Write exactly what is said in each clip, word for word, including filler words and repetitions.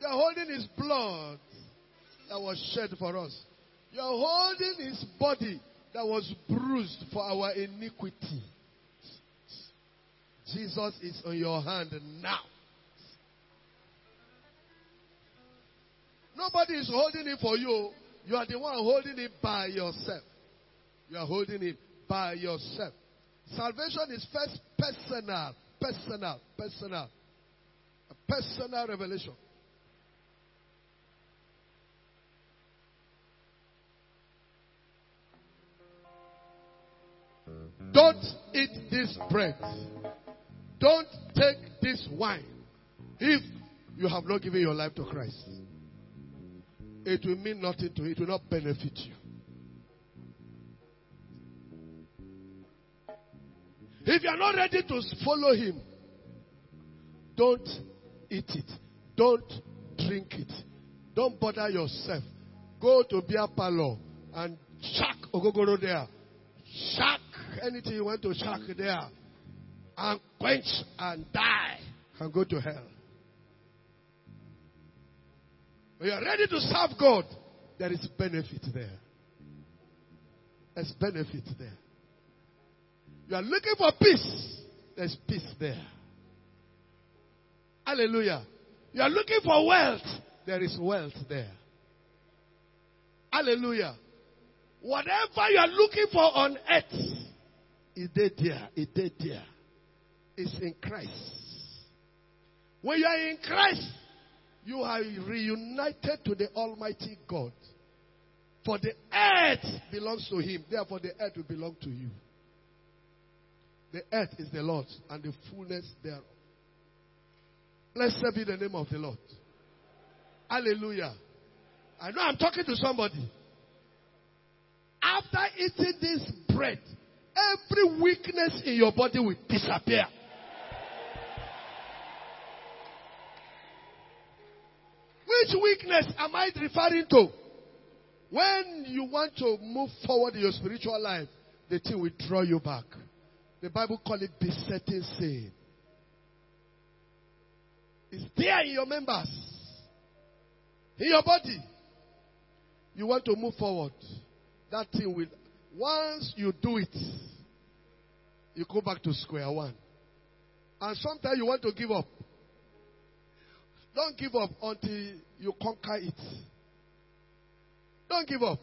You are holding his blood that was shed for us. You are holding his body that was bruised for our iniquity. Jesus is on your hand now. Nobody is holding it for you. You are the one holding it by yourself. You are holding it by yourself. Salvation is first personal, personal, personal. A personal revelation. Don't eat this bread. Don't take this wine if you have not given your life to Christ. It will mean nothing to you. It will not benefit you. If you are not ready to follow him, don't eat it. Don't drink it. Don't bother yourself. Go to beer parlor and shack ogogoro there. Shack anything you want to shack there. And quench and die and go to hell. When you are ready to serve God, there is benefit there. There's benefit there. You are looking for peace. There's peace there. Hallelujah. You are looking for wealth. There is wealth there. Hallelujah. Whatever you are looking for on earth, is there there. Is there there. It's in Christ. When you are in Christ, you are reunited to the Almighty God. For the earth belongs to him. Therefore, the earth will belong to you. The earth is the Lord's and the fullness thereof. Blessed be the name of the Lord. Hallelujah. I know I'm talking to somebody. After eating this bread, every weakness in your body will disappear. Which weakness am I referring to? When you want to move forward in your spiritual life, the thing will draw you back. The Bible calls it besetting sin. It's there in your members. In your body. You want to move forward. That thing will, once you do it, you go back to square one. And sometimes you want to give up. Don't give up until you conquer it. Don't give up.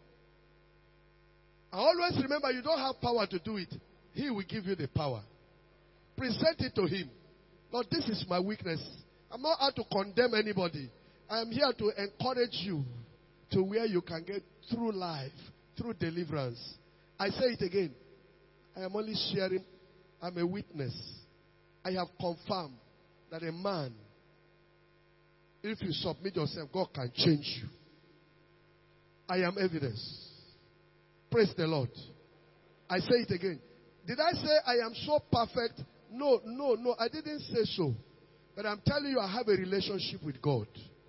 And always remember, you don't have power to do it. He will give you the power. Present it to him. Lord, this is my weakness. I'm not out to condemn anybody. I am here to encourage you to where you can get through life, through deliverance. I say it again. I am only sharing. I'm a witness. I have confirmed that a man, if you submit yourself, God can change you. I am evidence. Praise the Lord. I say it again. Did I say I am so perfect? No, no, no. I didn't say so. But I'm telling you, I have a relationship with God.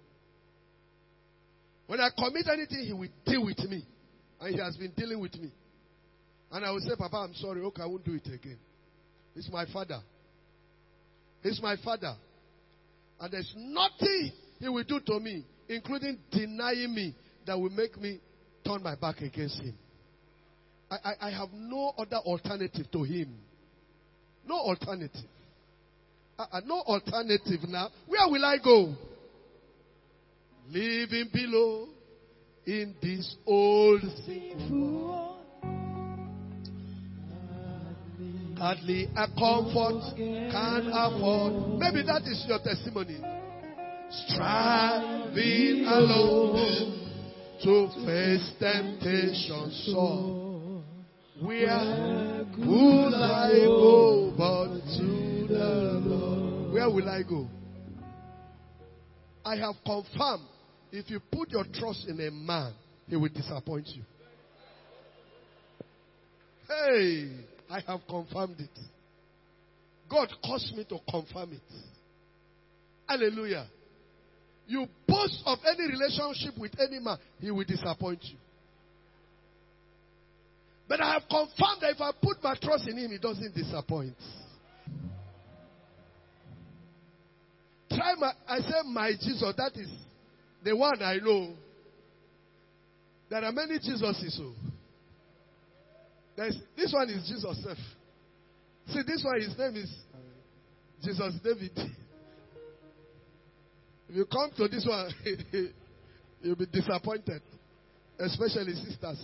When I commit anything, he will deal with me. And he has been dealing with me. And I will say, Papa, I'm sorry. Okay, I won't do it again. He's my father. He's my father. And there's nothing he will do to me, including denying me, that will make me turn my back against him. I, I, I have no other alternative to him. No alternative. Uh, uh, no alternative now. Where will I go? Living below in this old sinful world. Hardly a comfort can afford. Maybe that is your testimony. Striving alone to face temptation sore. Where could I go but to the Lord? Where will I go? I have confirmed, if you put your trust in a man, he will disappoint you. Hey, I have confirmed it. God caused me to confirm it. Hallelujah. You boast of any relationship with any man, he will disappoint you. But I have confirmed that if I put my trust in him, he doesn't disappoint. Try Why my, I say my Jesus, that is the one I know. There are many Jesuses. So. There's, this one is Jesus self. See, this one, his name is Jesus David. If you come to this one, you'll be disappointed. Especially sisters.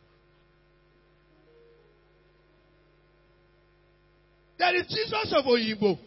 There is Jesus of Oyinbo.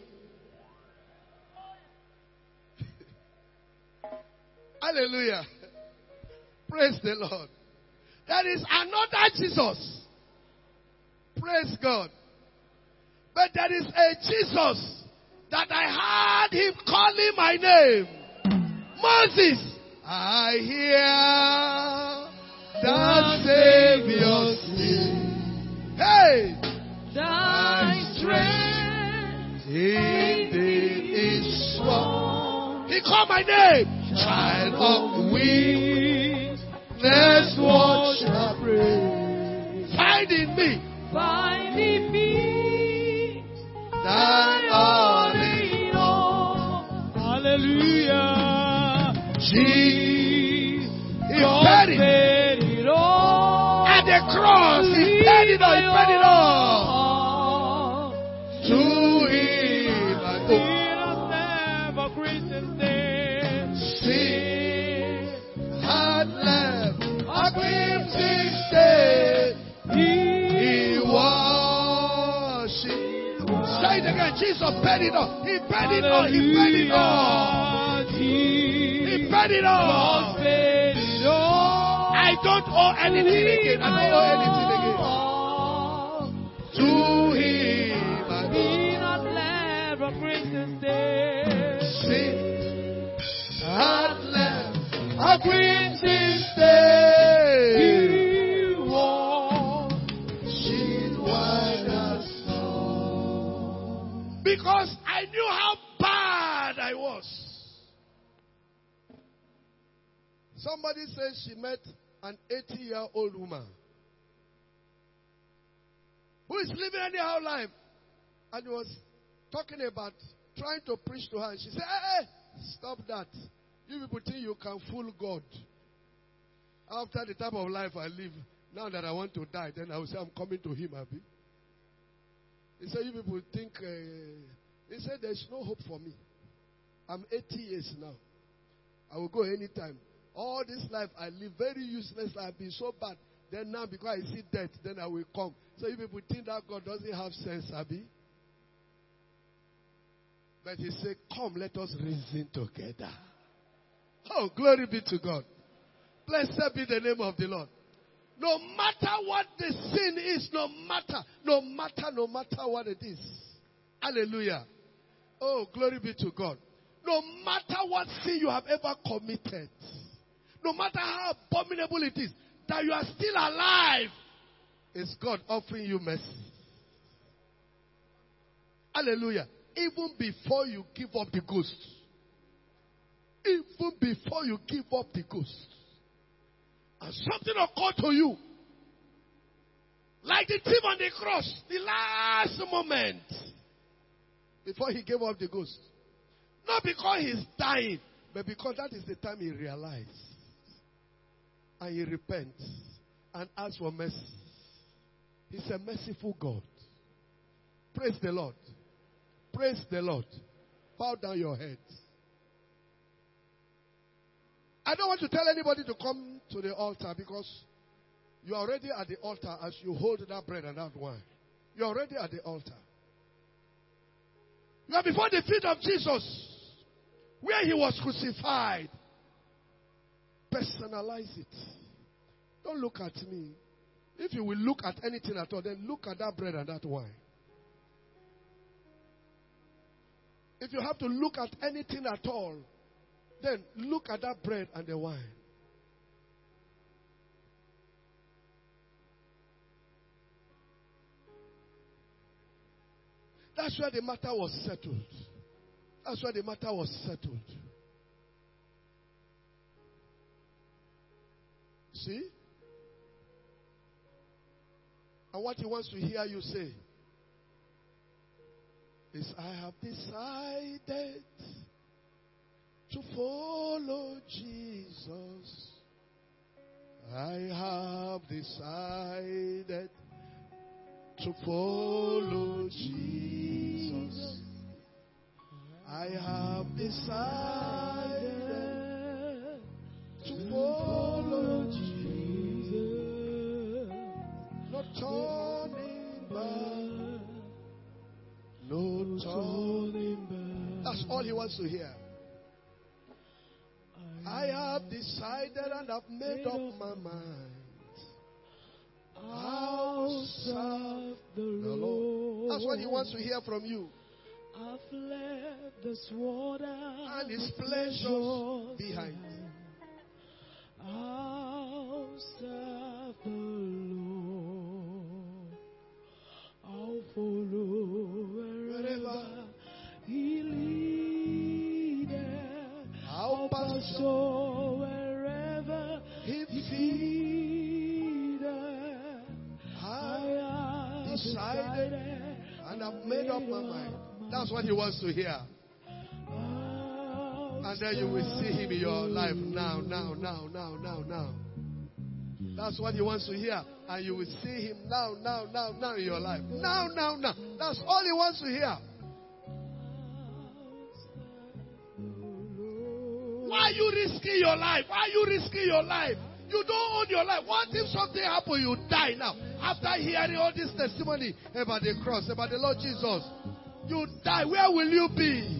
Hallelujah. Praise the Lord. There is another Jesus. Praise God. But there is a Jesus that I heard him calling my name. Moses. I hear the Savior sing. Hey! Thy strength indeed is strong. He called my name. Child of weakness, what shall pray? Find in me. Find in me. Thy all in all. Hallelujah. Jesus. He paid it all. At the cross, he paid it all. He paid it all. To him I go. Sin had left a crimson stain. He worshiped. Say it again. Jesus paid it all. He paid it all. He paid it all. He paid it all. I don't owe anything again. I don't owe anything again. To him I go. Sin had left a crimson stain. He washed white as snow. Because I knew how bad I was. Somebody says she met an eighty-year-old woman who is living anyhow life, and was talking about trying to preach to her. And she said, hey, hey, stop that. You people think you can fool God. After the type of life I live, now that I want to die, then I will say I'm coming to him, Abi. He said, you people think, uh, he said, there's no hope for me. I'm eighty years now. I will go anytime. All this life I live, very useless. I've been so bad. Then now, because I see death, then I will come. So you people think that God doesn't have sense, Abi? But he said, come, let us reason together. Oh, glory be to God. Blessed be the name of the Lord. No matter what the sin is, no matter, no matter, no matter what it is. Hallelujah. Oh, glory be to God. No matter what sin you have ever committed, no matter how abominable it is, that you are still alive, is God offering you mercy. Hallelujah. Even before you give up the ghost. Even before you give up the ghost. And something occurred to you. Like the thief on the cross. The last moment. Before he gave up the ghost. Not because he's dying. But because that is the time he realized. And he repents. And asks for mercy. He's a merciful God. Praise the Lord. Praise the Lord. Bow down your heads. I don't want to tell anybody to come to the altar because you are already at the altar as you hold that bread and that wine. You are already at the altar. You are before the feet of Jesus where he was crucified. Personalize it. Don't look at me. If you will look at anything at all, then look at that bread and that wine. If you have to look at anything at all, then look at that bread and the wine. That's where the matter was settled. That's where the matter was settled. See? And what he wants to hear you say is, I have decided to follow Jesus. I have decided to follow Jesus. I have decided to follow Jesus. No turning back. No turning back. That's all he wants to hear. I have decided and I've made up my mind. I'll serve the Lord. That's what he wants to hear from you. I've left this water and his pleasures behind. I'll serve the Lord. I'll follow wherever he leadeth. I'll pass wherever he feedeth. I have decided and I've made up my mind. That's what he wants to hear. And then you will see him in your life now, now, now, now, now, now. That's what he wants to hear. And you will see him now, now, now, now in your life. Now, now, now. That's all he wants to hear. Why are you risking your life? Why are you risking your life? You don't own your life. What if something happens, you die now? After hearing all this testimony about the cross, about the Lord Jesus, you die. Where will you be?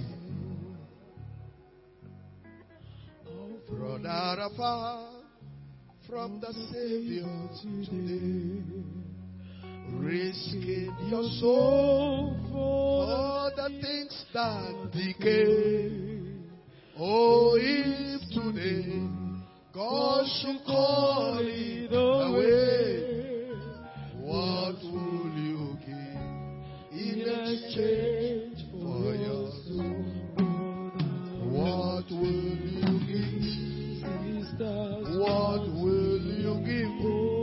Brother afar from the Savior today, risking your soul for the things that decay. Oh, if today God should call it away, what will you give in exchange for your soul? What will you give? What will you give?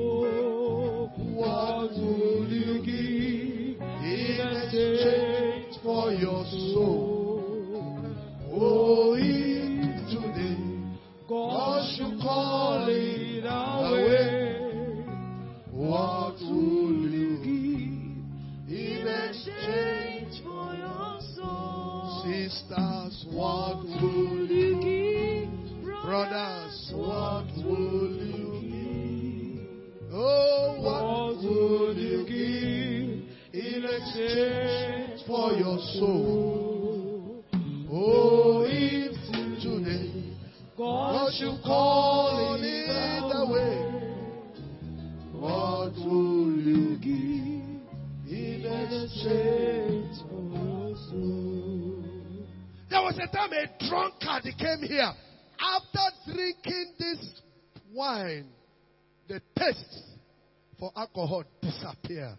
What will you give in exchange for your soul? Oh, if today God should call it away, what will you give in exchange for your soul? Sisters, what will you give? Brothers, what will you give? Oh, what will you give in exchange for your soul? Oh, if today God should call it away, what will you give in exchange for your soul? There was a time a drunkard came here. After drinking this wine, the taste for alcohol disappeared.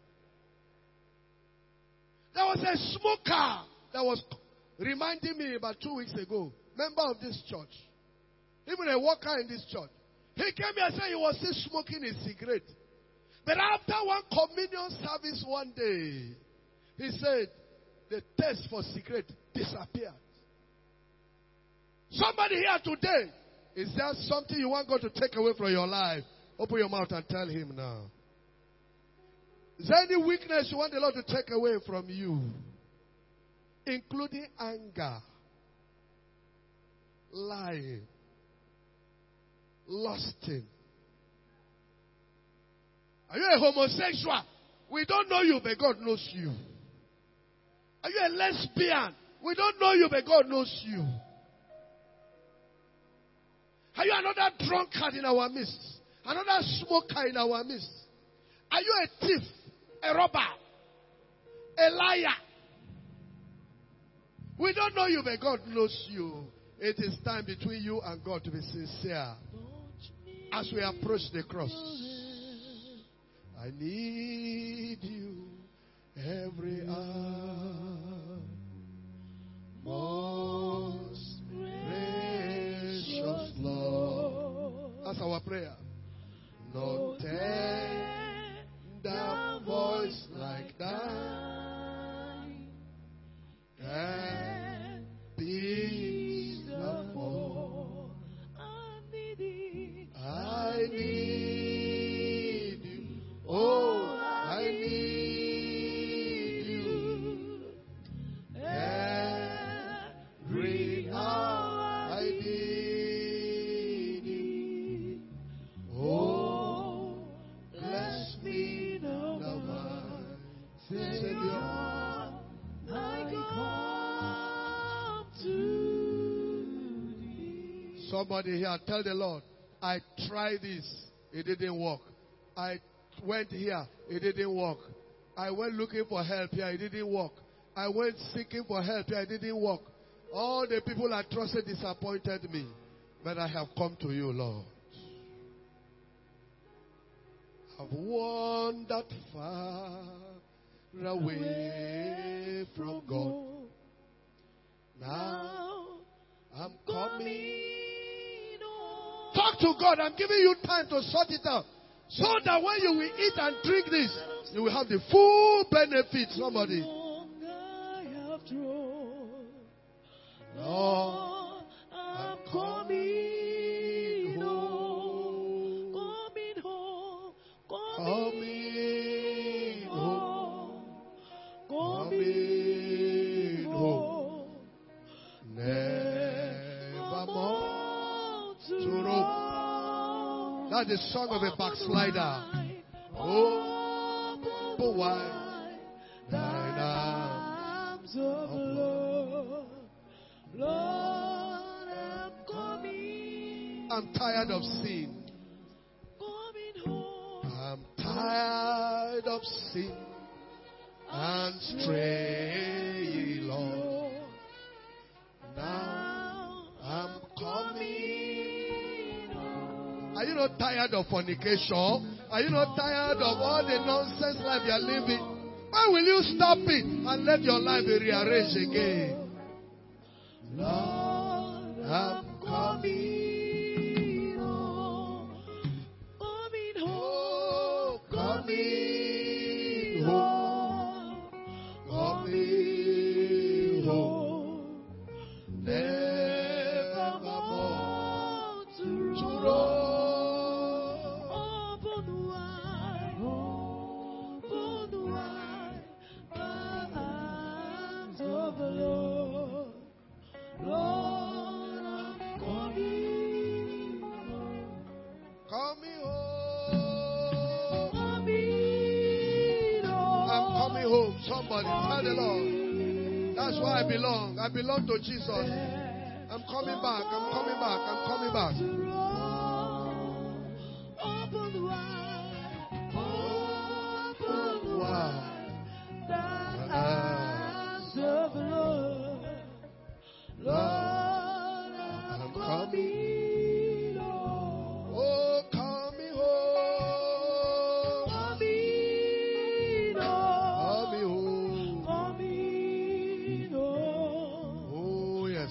There was a smoker that was reminding me about two weeks ago, member of this church, even a worker in this church. He came here and said he was still smoking a cigarette. But after one communion service one day, he said the taste for cigarette disappeared. Somebody here today, is there something you want God to take away from your life? Open your mouth and tell him now. Is there any weakness you want the Lord to take away from you? Including anger, lying, lusting. Are you a homosexual? We don't know you, but God knows you. Are you a lesbian? We don't know you, but God knows you. Are you another drunkard in our midst? Another smoker in our midst? Are you a thief, a robber, a liar? We don't know you, but God knows you. It is time between you and God to be sincere as we approach the cross. I need you every hour. Most precious Lord. That's our prayer. No tender voice like thine, and peace of Somebody here, tell the Lord, I tried this, it didn't work. I went here, it didn't work. I went looking for help here, it didn't work. I went seeking for help here, it didn't work. All the people I trusted disappointed me. But I have come to you, Lord. I've wandered far away from God. Now I'm coming home. Talk to God. I'm giving you time to sort it out. So that when you will eat and drink this, you will have the full benefit. Somebody. Lord, I'm coming home. Coming home. Coming home. Coming home. Nevermore to roam. That's the song of a backslider. Oh, but why? Thine arms of love. Lord, I'm coming. I'm tired of sin. Coming home. I'm tired of sin and straying, Lord. Now I'm coming home. Are you not tired of fornication? Are you not tired of all the nonsense life you are living? When will you stop it and let your life be rearranged again? Lord, I'm coming home, coming home, coming home, coming home, nevermore to roam. Open wide, open wide, the arms of the Lord. Lord, I'm coming home. Coming home. Coming home. I'm coming home. Somebody tell the Lord. That's why I belong. I belong to Jesus. I'm coming back. I'm coming back. I'm coming back. Open wide. Open wide. The arms of the Lord. Lord, I'm coming home. Oh, coming home. Coming home. Coming home. Oh, yes.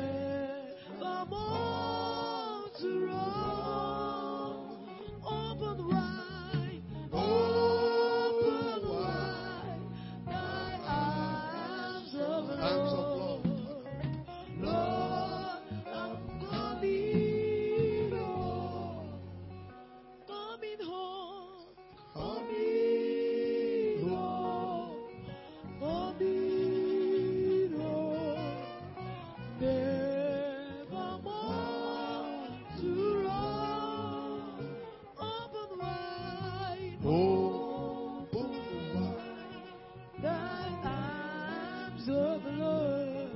Nevermore to roam. Open wide. Open wide. Thy arms of love. Lord, I'm coming home, coming home, coming home, coming home, nevermore to roam. Open wide, open wide, thy arms of love.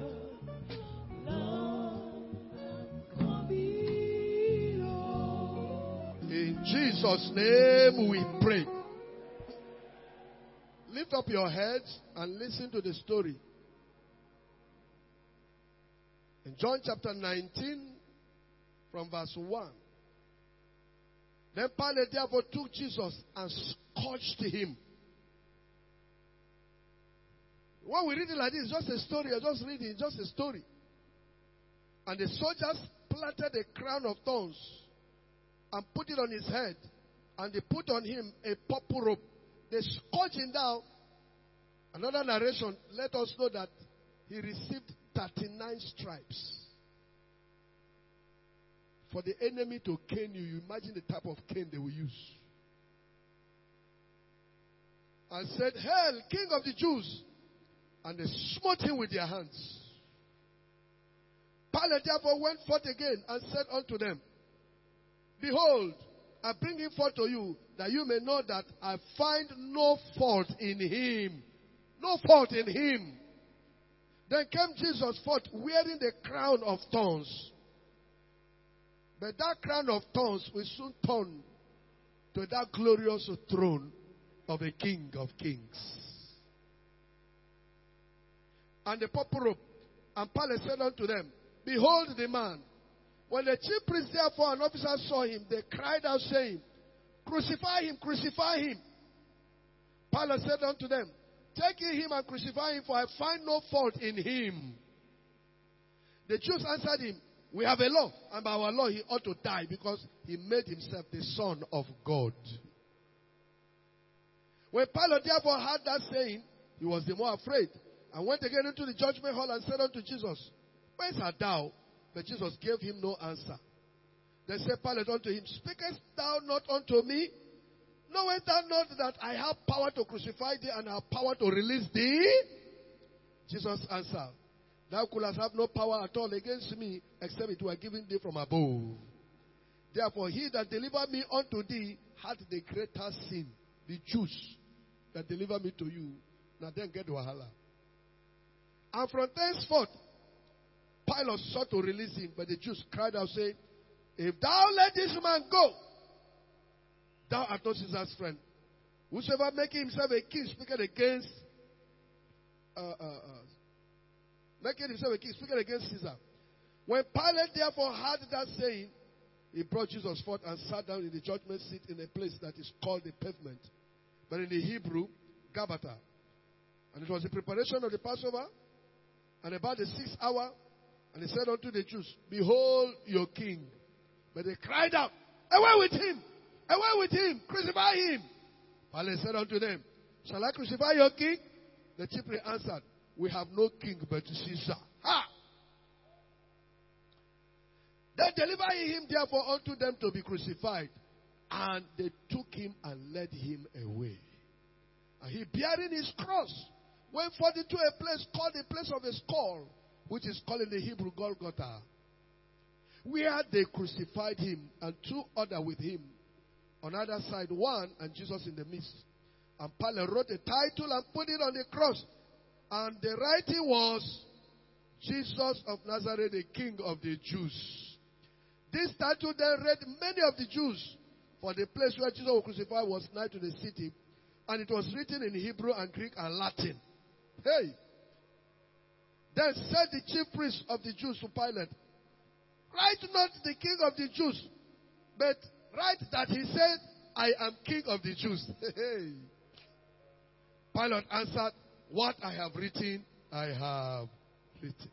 In Jesus' name we pray. Lift up your heads and listen to the story. In John chapter nineteen, from verse one. Then Pilate therefore took Jesus and scourged him. When we read it like this, it's just a story. I just read it, it's just a story. And the soldiers planted a crown of thorns and put it on his head. And they put on him a purple robe. They scourged him down. Another narration let us know that he received thirty-nine stripes. For the enemy to cane you, you imagine the type of cane they will use. And said, "Hail, King of the Jews!" And they smote him with their hands. Pilate therefore went forth again and said unto them, "Behold, I bring him forth to you, that you may know that I find no fault in him." No fault in him. Then came Jesus forth wearing the crown of thorns But that crown of thorns will soon turn to that glorious throne of a King of Kings. And the purple robe. And Pilate said unto them, behold the man. When the chief priests therefore and officers saw him, they cried out, saying, crucify him, crucify him. Pilate said unto them, take ye him and crucify him, for I find no fault in him. The Jews answered him, we have a law, and by our law he ought to die, because he made himself the Son of God. When Pilate therefore heard that saying, he was the more afraid, and went again into the judgment hall and said unto Jesus, whence art thou? But Jesus gave him no answer. Then said Pilate unto him, speakest thou not unto me? Knowest thou not that I have power to crucify thee and have power to release thee? Jesus answered, thou couldst have no power at all against me, except it were given thee from above. Therefore he that delivered me unto thee had the greater sin. The Jews that delivered me to you. Now then get wahala. And from thenceforth, Pilate sought to release him, but the Jews cried out, saying, if thou let this man go, thou art not Caesar's friend. Whosoever making himself a king speaketh against, uh, uh, uh, making himself a king speaketh against Caesar. When Pilate therefore heard that saying, he brought Jesus forth and sat down in the judgment seat in a place that is called the pavement, but in the Hebrew, Gabbatha. And it was the preparation of the Passover, and about the sixth hour, and he said unto the Jews, behold your king. But they cried out, away with him! Away with him! Crucify him! Pilate said unto them, shall I crucify your king? The chief priest answered, we have no king but Caesar. Ha! They delivered him therefore unto them to be crucified. And they took him and led him away. And he, bearing his cross, went forth into a place called the place of a skull, which is called in the Hebrew Golgotha, where they crucified him and two other with him. On either side, one and Jesus in the midst. And Pilate wrote a title and put it on the cross. And the writing was, Jesus of Nazareth, the King of the Jews. This title then read many of the Jews, for the place where Jesus was crucified was nigh to the city. And it was written in Hebrew and Greek and Latin. Hey! Then said the chief priest of the Jews to Pilate, write not the King of the Jews, but write that he said, I am King of the Jews. Hey! Pilate answered, what I have written, I have written.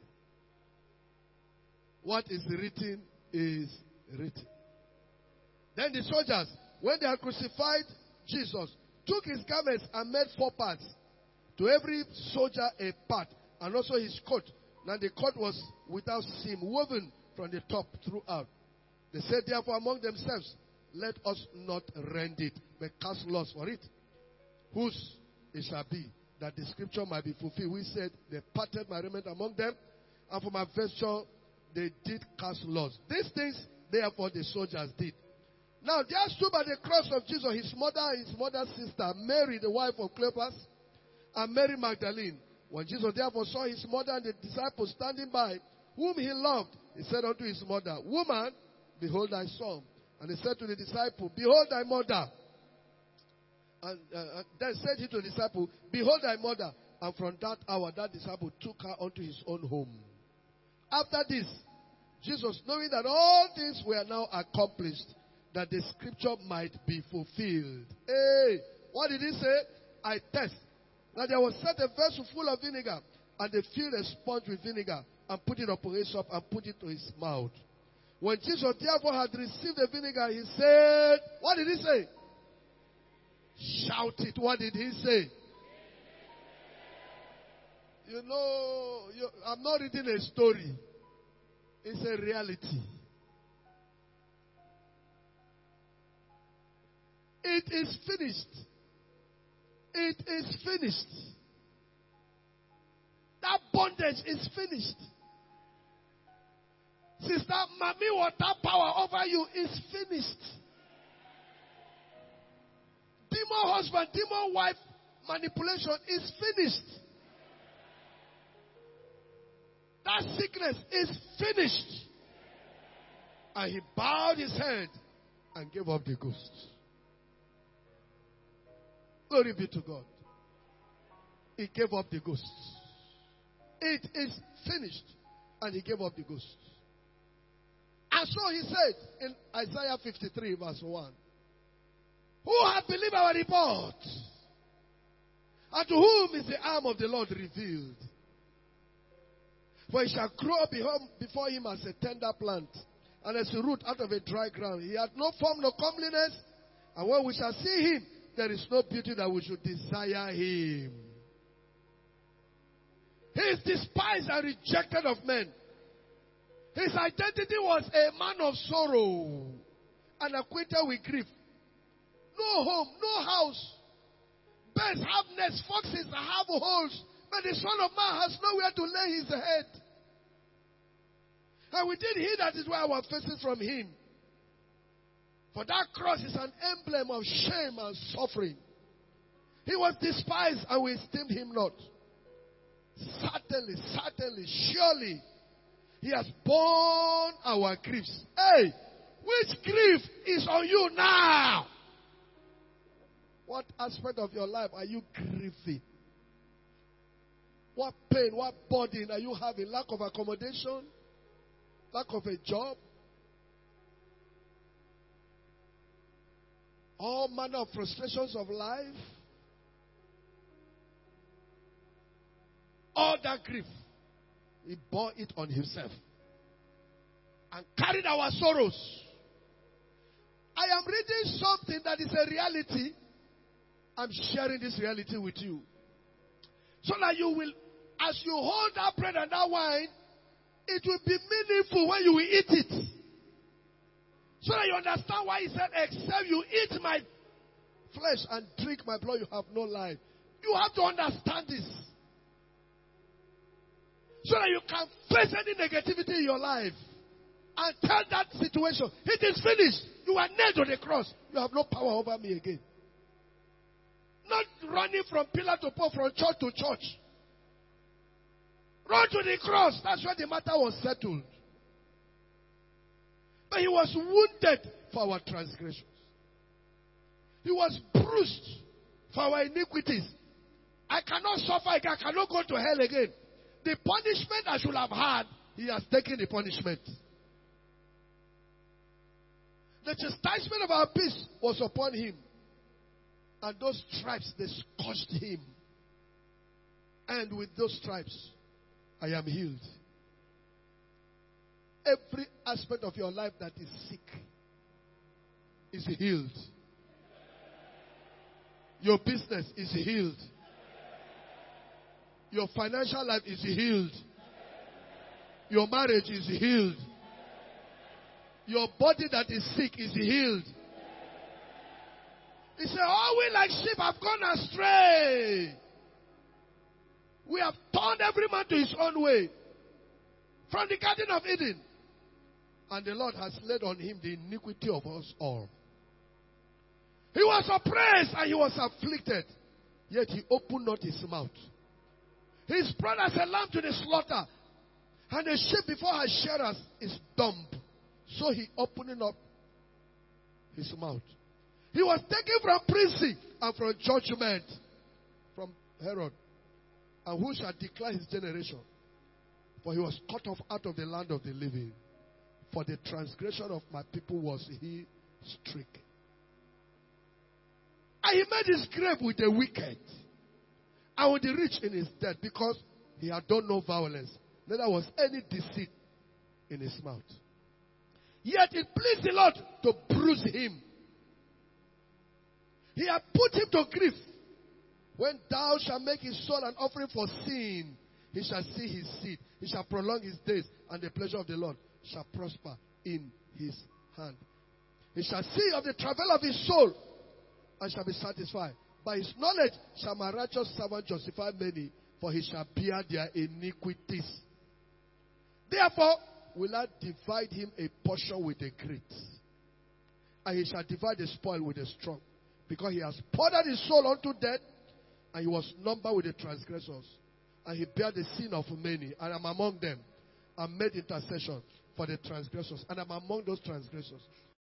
What is written is written. Then the soldiers, when they had crucified Jesus, took his garments and made four parts. To every soldier a part, and also his coat. Now the coat was without seam, woven from the top throughout. They said therefore among themselves, let us not rend it, but cast lots for it. Whose it shall be, that the scripture might be fulfilled. We said, they parted my raiment among them, and for my vesture they did cast lots. These things, therefore, the soldiers did. Now there stood by the cross of Jesus his mother and his mother's sister, Mary, the wife of Cleopas, and Mary Magdalene. When Jesus therefore saw his mother and the disciples standing by, whom he loved, he said unto his mother, woman, behold thy son. And he said to the disciple, behold thy mother. And uh, then said he to the disciple, behold thy mother. And from that hour, that disciple took her unto his own home. After this, Jesus, knowing that all things were now accomplished, that the scripture might be fulfilled. Hey, what did he say? I test. Now there was set a vessel full of vinegar, and they filled a sponge with vinegar, and put it upon his up, and put it to his mouth. When Jesus therefore had received the vinegar, he said, what did he say? Shout it. What did he say? You know, you, I'm not reading a story. It's a reality. It is finished. It is finished. That bondage is finished. Sister, Mami, what that power over you is finished. Demon husband, demon wife manipulation is finished. That sickness is finished. And he bowed his head and gave up the ghost. Glory be to God. He gave up the ghost. It is finished. And he gave up the ghost. And so he said in Isaiah fifty-three verse one, who hath believed our report? And to whom is the arm of the Lord revealed? For he shall grow up before him as a tender plant, and as a root out of a dry ground. He hath no form, no comeliness, and when we shall see him, there is no beauty that we should desire him. He is despised and rejected of men. His identity was a man of sorrow and acquainted with grief. No home, no house. Birds have nests, foxes have holes, but the Son of Man has nowhere to lay his head. And we did hear that is why our faces from him. For that cross is an emblem of shame and suffering. He was despised and we esteemed him not. Certainly, certainly, surely, he has borne our griefs. Hey, which grief is on you now? What aspect of your life are you grieving? What pain, what burden are you having? Lack of accommodation? Lack of a job? All manner of frustrations of life? All that grief, he bore it on himself and carried our sorrows. I am reading something that is a reality. I'm sharing this reality with you. So that you will, as you hold that bread and that wine, it will be meaningful when you will eat it. So that you understand why he said, except you eat my flesh and drink my blood, you have no life. You have to understand this. So that you can face any negativity in your life and tell that situation, it is finished. You are nailed to the cross. You have no power over me again. Not running from pillar to post, from church to church. Run to the cross. That's where the matter was settled. But he was wounded for our transgressions. He was bruised for our iniquities. I cannot suffer again. I cannot go to hell again. The punishment I should have had, he has taken the punishment. The chastisement of our peace was upon him. And those stripes, they scourged him. And with those stripes, I am healed. Every aspect of your life that is sick is healed. Your business is healed. Your financial life is healed. Your marriage is healed. Your body that is sick is healed. He said, all we like sheep have gone astray. We have turned every man to his own way. From the Garden of Eden. And the Lord has laid on him the iniquity of us all. He was oppressed and he was afflicted. Yet he opened not his mouth. He's brought as a lamb to the slaughter. And the sheep before her shearers is dumb. So he opened up his mouth. He was taken from prison and from judgment. From Herod. And who shall declare his generation? For he was cut off out of the land of the living. For the transgression of my people was he stricken. And he made his grave with the wicked and with the rich in his death, because he had done no violence, neither was any deceit in his mouth. Yet it pleased the Lord to bruise him. He had put him to grief. When thou shalt make his soul an offering for sin, he shall see his seed. He shall prolong his days, and the pleasure of the Lord shall prosper in his hand. He shall see of the travail of his soul, and shall be satisfied. By his knowledge shall my righteous servant justify many, for he shall bear their iniquities. Therefore will I divide him a portion with the great, and he shall divide the spoil with the strong, because he has poured out his soul unto death, and he was numbered with the transgressors, and he bare the sin of many, and I am among them, and made intercession for for the transgressors, and I'm among those transgressors.